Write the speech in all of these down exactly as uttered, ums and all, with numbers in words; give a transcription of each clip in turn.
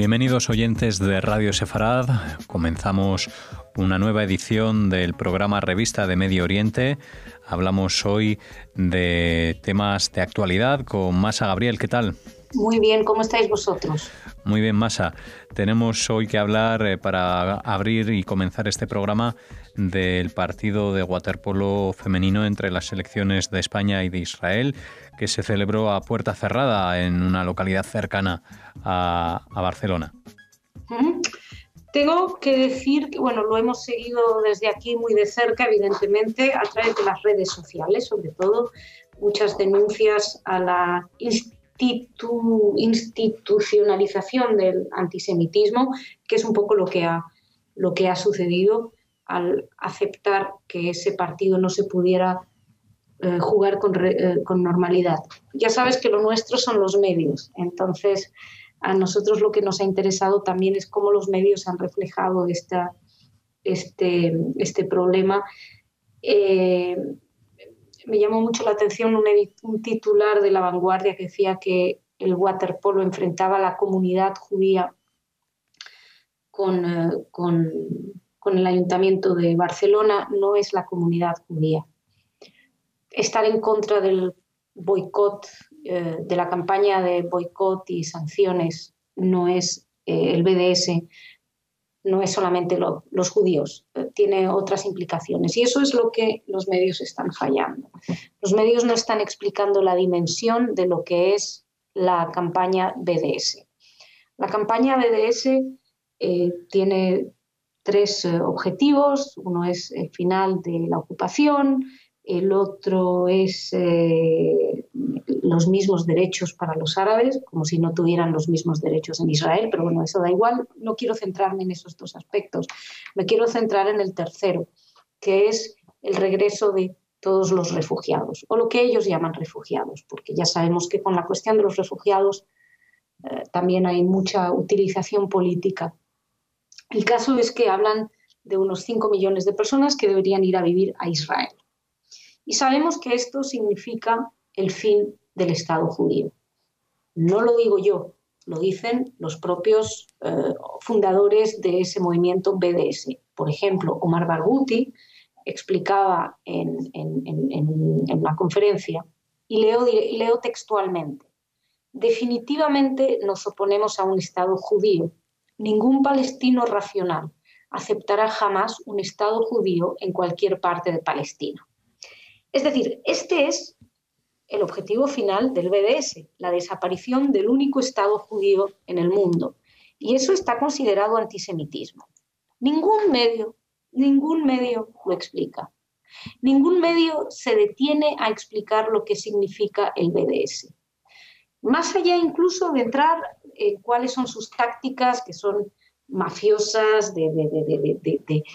Bienvenidos oyentes de Radio Sefarad. Comenzamos una nueva edición del programa Revista de Medio Oriente. Hablamos hoy de temas de actualidad con Masa Gabriel. ¿Qué tal? Muy bien, ¿cómo estáis vosotros? Muy bien, Masa. Tenemos hoy que hablar eh, para abrir y comenzar este programa del partido de waterpolo femenino entre las selecciones de España y de Israel, que se celebró a puerta cerrada en una localidad cercana a, a Barcelona. ¿Mm? Tengo que decir que, bueno, lo hemos seguido desde aquí muy de cerca, evidentemente, a través de las redes sociales, sobre todo, muchas denuncias a la institu- institucionalización del antisemitismo, que es un poco lo que ha, lo que ha sucedido al aceptar que ese partido no se pudiera eh, jugar con, re, eh, con normalidad. Ya sabes que lo nuestro son los medios, entonces a nosotros lo que nos ha interesado también es cómo los medios han reflejado esta, este, este problema. Eh, me llamó mucho la atención un, un titular de La Vanguardia que decía que el waterpolo enfrentaba a la comunidad judía con, eh, con, con el Ayuntamiento de Barcelona. No es la comunidad judía. Estar en contra del boicot, eh, de la campaña de boicot y sanciones, no es eh, el B D S, no es solamente lo, los judíos, eh, tiene otras implicaciones. Y eso es lo que los medios están fallando. Los medios no están explicando la dimensión de lo que es la campaña B D S. La campaña B D S eh, tiene tres eh, objetivos. Uno es el final de la ocupación, el otro es eh, los mismos derechos para los árabes, como si no tuvieran los mismos derechos en Israel, pero bueno, eso da igual. No quiero centrarme en esos dos aspectos. Me quiero centrar en el tercero, que es el regreso de todos los refugiados, o lo que ellos llaman refugiados, porque ya sabemos que con la cuestión de los refugiados eh, también hay mucha utilización política. El caso es que hablan de unos cinco millones de personas que deberían ir a vivir a Israel. Y sabemos que esto significa el fin del Estado judío. No lo digo yo, lo dicen los propios eh, fundadores de ese movimiento B D S. Por ejemplo, Omar Barghouti explicaba en, en, en, en la conferencia, y leo, leo textualmente: definitivamente nos oponemos a un Estado judío. Ningún palestino racional aceptará jamás un Estado judío en cualquier parte de Palestina. Es decir, este es el objetivo final del B D S, la desaparición del único Estado judío en el mundo. Y eso está considerado antisemitismo. Ningún medio, ningún medio lo explica. Ningún medio se detiene a explicar lo que significa el B D S. Más allá incluso de entrar en cuáles son sus tácticas, que son mafiosas, de, de, de, de, de, de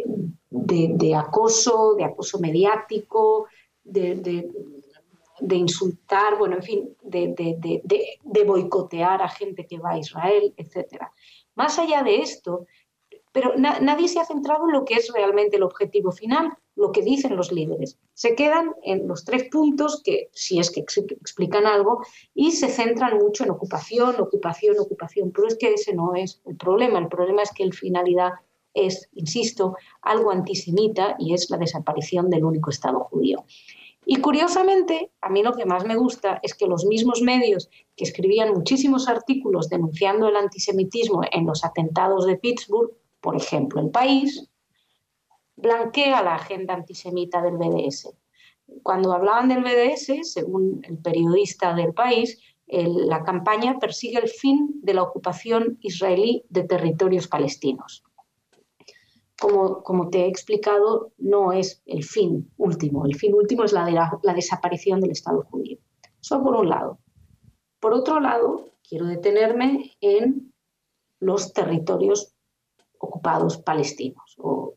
De, de acoso, de acoso mediático, de, de, de insultar, bueno, en fin, de, de, de, de, de boicotear a gente que va a Israel, etcétera. Más allá de esto, pero na, nadie se ha centrado en lo que es realmente el objetivo final, lo que dicen los líderes. Se quedan en los tres puntos, que si es que explican algo, y se centran mucho en ocupación, ocupación, ocupación, pero es que ese no es el problema. El problema es que la finalidad es, insisto, algo antisemita, y es la desaparición del único Estado judío. Y curiosamente, a mí lo que más me gusta es que los mismos medios que escribían muchísimos artículos denunciando el antisemitismo en los atentados de Pittsburgh, por ejemplo, El País, blanquea la agenda antisemita del B D S. Cuando hablaban del B D S, según el periodista del País, el, la campaña persigue el fin de la ocupación israelí de territorios palestinos. Como, como te he explicado, no es el fin último. El fin último es la, de la, la desaparición del Estado judío. Eso por un lado. Por otro lado, quiero detenerme en los territorios ocupados palestinos. O,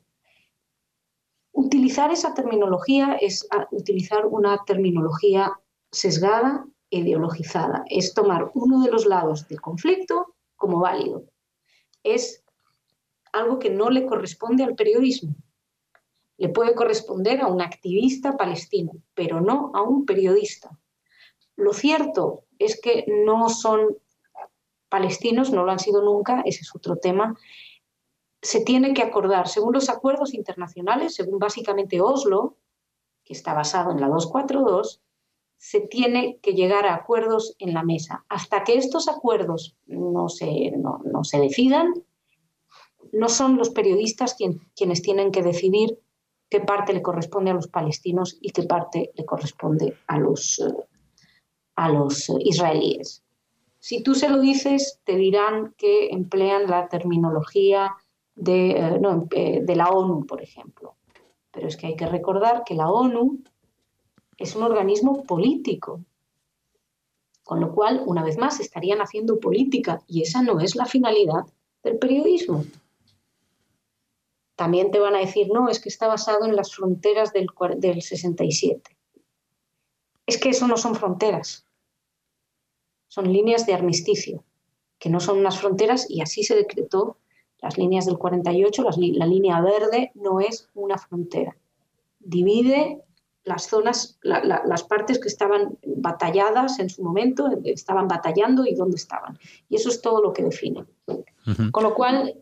utilizar esa terminología es utilizar una terminología sesgada e ideologizada. Es tomar uno de los lados del conflicto como válido. Es algo que no le corresponde al periodismo. Le puede corresponder a un activista palestino, pero no a un periodista. Lo cierto es que no son palestinos, no lo han sido nunca, ese es otro tema. Se tiene que acordar, según los acuerdos internacionales, según básicamente Oslo, que está basado en la doscientos cuarenta y dos, se tiene que llegar a acuerdos en la mesa. Hasta que estos acuerdos no se, no, no se decidan, no son los periodistas quien, quienes tienen que decidir qué parte le corresponde a los palestinos y qué parte le corresponde a los, a los israelíes. Si tú se lo dices, te dirán que emplean la terminología de, eh, no, eh, de la ONU, por ejemplo. Pero es que hay que recordar que la ONU es un organismo político, con lo cual, una vez más, estarían haciendo política y esa no es la finalidad del periodismo. También te van a decir, no, es que está basado en las fronteras del, del sesenta y siete. Es que eso no son fronteras, son líneas de armisticio, que no son unas fronteras y así se decretó las líneas del cuarenta y ocho, las, la línea verde no es una frontera. Divide las zonas, la, la, las partes que estaban batalladas en su momento, estaban batallando y dónde estaban. Y eso es todo lo que define. Uh-huh. Con lo cual,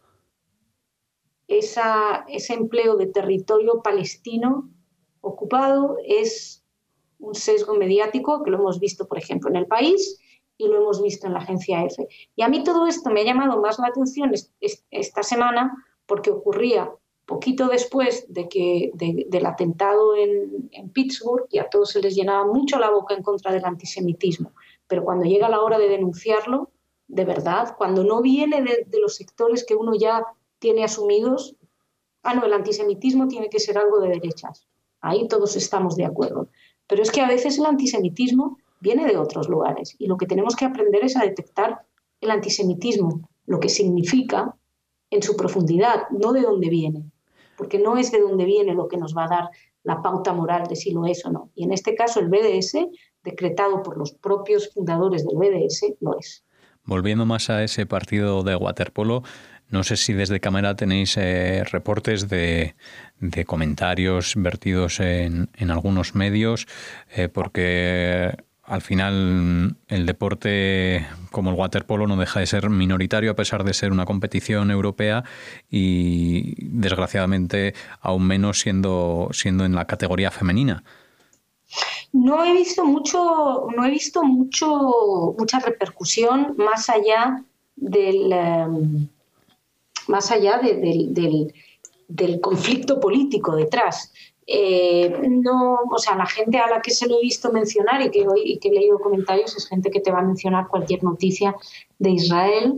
esa, ese empleo de territorio palestino ocupado es un sesgo mediático que lo hemos visto, por ejemplo, en El País y lo hemos visto en la agencia EFE. Y a mí todo esto me ha llamado más la atención esta semana porque ocurría poquito después de que, de, del atentado en, en Pittsburgh, y a todos se les llenaba mucho la boca en contra del antisemitismo. Pero cuando llega la hora de denunciarlo, de verdad, cuando no viene de, de los sectores que uno ya tiene asumidos, ah, no, el antisemitismo tiene que ser algo de derechas. Ahí todos estamos de acuerdo. Pero es que a veces el antisemitismo viene de otros lugares y lo que tenemos que aprender es a detectar el antisemitismo, lo que significa en su profundidad, no de dónde viene, porque no es de dónde viene lo que nos va a dar la pauta moral de si lo es o no. Y en este caso el B D S, decretado por los propios fundadores del B D S, lo es. Volviendo más a ese partido de waterpolo, no sé si desde cámara tenéis eh, reportes de, de comentarios vertidos en, en algunos medios, eh, porque al final el deporte como el waterpolo no deja de ser minoritario a pesar de ser una competición europea y desgraciadamente aún menos siendo, siendo en la categoría femenina. No he visto mucho, no he visto mucho, mucha repercusión más allá del, um, más allá de, de, del, del conflicto político detrás. Eh, no, o sea, la gente a la que se lo he visto mencionar y que, y que he leído comentarios es gente que te va a mencionar cualquier noticia de Israel.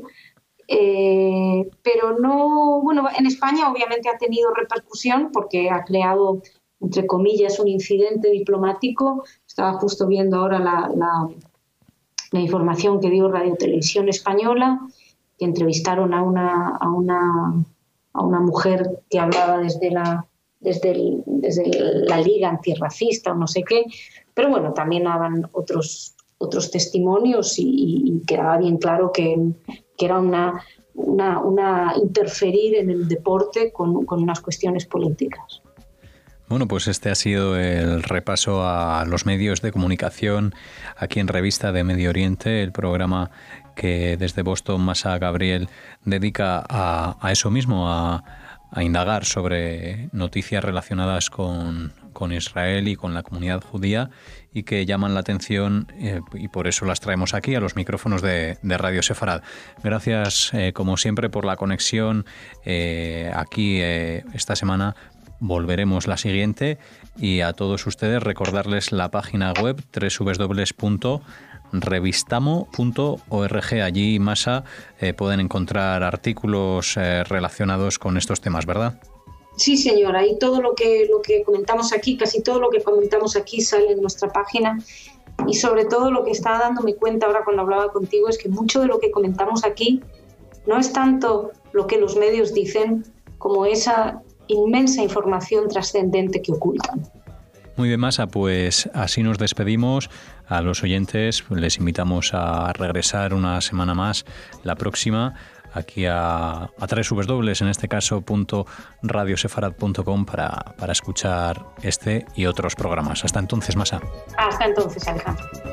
Eh, pero no, bueno, en España obviamente ha tenido repercusión porque ha creado, entre comillas, un incidente diplomático. Estaba justo viendo ahora la, la, la información que dio Radio Televisión Española, que entrevistaron a una, a una, a una mujer que hablaba desde la, desde, el, desde la Liga Antirracista o no sé qué, pero bueno, también daban otros, otros testimonios y, y quedaba bien claro que, que era una, una, una interferir en el deporte con, con unas cuestiones políticas. Bueno, pues este ha sido el repaso a los medios de comunicación aquí en Revista de Medio Oriente, el programa que desde Boston Masa Gabriel dedica a, a eso mismo, a, a indagar sobre noticias relacionadas con, con Israel y con la comunidad judía y que llaman la atención eh, y por eso las traemos aquí a los micrófonos de, de Radio Sefarad. Gracias, eh, como siempre, por la conexión eh, aquí eh, esta semana. Volveremos la siguiente y a todos ustedes recordarles la página web doble u doble u doble u punto revistamo punto org. Allí, Masa, eh, pueden encontrar artículos eh, relacionados con estos temas, ¿verdad? Sí, señora. Y todo lo que, lo que comentamos aquí, casi todo lo que comentamos aquí sale en nuestra página. Y sobre todo lo que estaba dándome cuenta ahora cuando hablaba contigo es que mucho de lo que comentamos aquí no es tanto lo que los medios dicen como esa inmensa información trascendente que ocultan. Muy bien, Masa, pues así nos despedimos. A los oyentes les invitamos a regresar una semana más la próxima aquí a, a doble u doble u doble u, en este caso, punto radio sefarad punto com para, para escuchar este y otros programas. Hasta entonces, Masa. Hasta entonces, Alejandro.